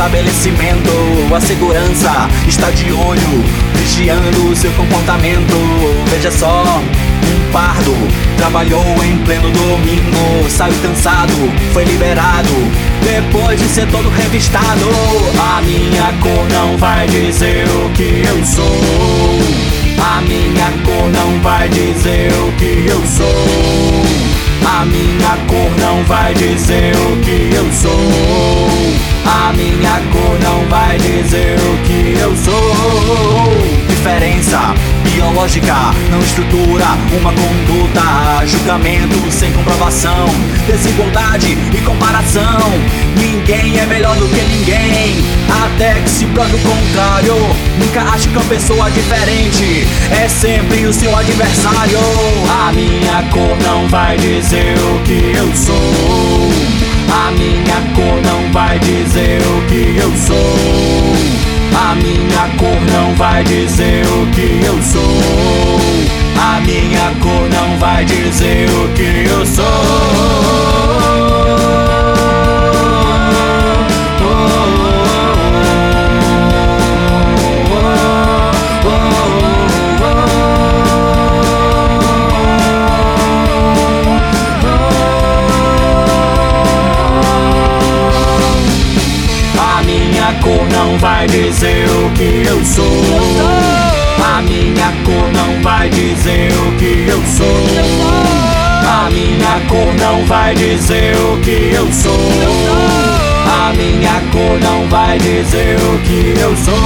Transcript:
estabelecimento. A segurança está de olho, vigiando o seu comportamento. Veja só, um pardo trabalhou em pleno domingo, saiu cansado, foi liberado depois de ser todo revistado. A minha cor não vai dizer o que eu sou. A minha cor não vai dizer o que eu sou. A minha cor não vai dizer o que eu sou. A minha cor não vai dizer o que eu sou. Diferença biológica não estrutura uma conduta. Julgamento sem comprovação, desigualdade e comparação. Ninguém é melhor do que ninguém, até que se prove o contrário. Nunca ache que uma pessoa diferente é sempre o seu adversário. A minha cor não vai dizer o que eu sou. A minha cor não vai dizer o que eu sou. A minha cor não vai dizer o que eu sou. A minha cor não vai dizer o que eu sou. A minha cor não vai dizer o que eu sou. A minha cor não vai dizer o que eu sou. A minha cor não vai dizer o que eu sou. A minha cor não vai dizer o que eu sou.